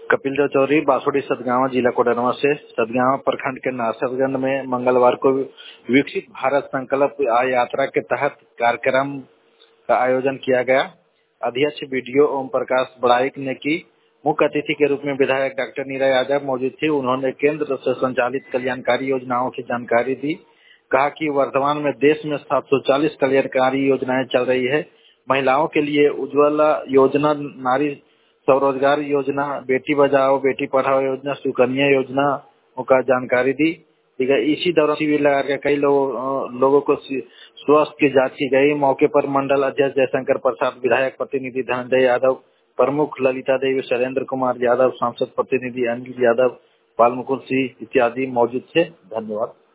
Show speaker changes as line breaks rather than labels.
कपिल देव चौधरी, बासोडी सतगावा, जिला कोडरमा से। सतगावा प्रखंड के नासरगंज में मंगलवार को विकसित भारत संकल्प यात्रा के तहत कार्यक्रम का आयोजन किया गया। अध्यक्ष बीडीओ ओम प्रकाश बड़ाइक ने की। मुख्य अतिथि के रूप में विधायक डॉक्टर नीरा यादव मौजूद थी। उन्होंने केंद्र से संचालित कल्याणकारी योजनाओं की जानकारी दी। कहा कि वर्तमान में देश में 740 कल्याणकारी योजनाएं चल रही है। महिलाओं के लिए उज्ज्वला योजना, नारी स्वरोजगार योजना, बेटी बचाओ बेटी पढ़ाओ योजना, सुकन्या योजना का जानकारी दी। ठीक है, इसी दौरान शिविर लगा के कई लोगों को स्वास्थ्य की जांच की गई। मौके पर मंडल अध्यक्ष जयशंकर प्रसाद, विधायक प्रतिनिधि धनंजय यादव, प्रमुख ललिता देवी, शैलेंद्र कुमार यादव, सांसद प्रतिनिधि अनिल यादव, बाल मुकुंद सिंह इत्यादि मौजूद थे। धन्यवाद।